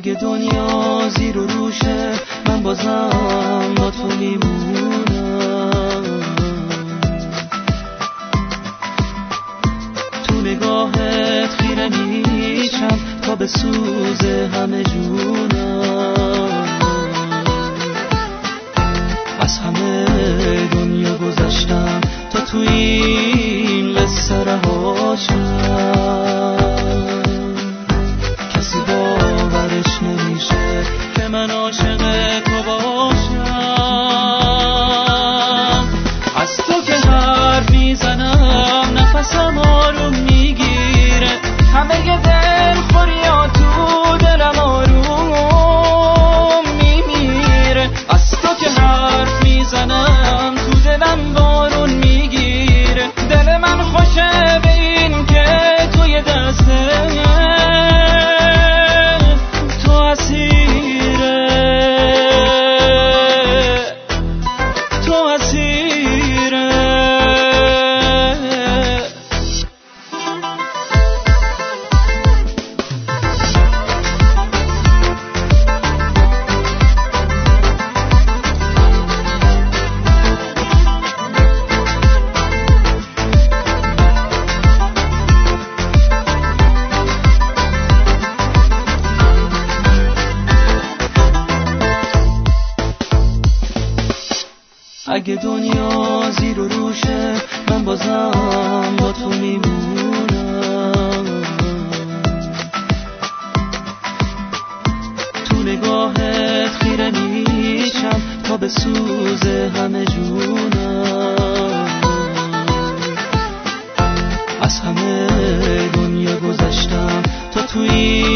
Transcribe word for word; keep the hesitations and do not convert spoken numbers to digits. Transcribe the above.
اگه دنیا زیر و روشه من بازم با تو میمونم. تو نگاهت خیره میشم تا به سوز همه جونم. از همه دنیا گذشتم تا تو این قصه رهاشم. کسی باورش نمیشه که من عاشق تو باشم. از تو که حرف میزنم نفسم آروم میگیره. همه ی دلخوری ها تو دلم آروم میمیره. از تو که حرف میزنم تو دلم بارون میگیره. دل من خوشه به این که توی دسته تو اسیره، تو اسیره. اگه دنیا زیر و روشه من بازم با تو میمونم. تو نگاهت خیره میشم تا به سوز همه جونم. از همه دنیا گذشتم تا توی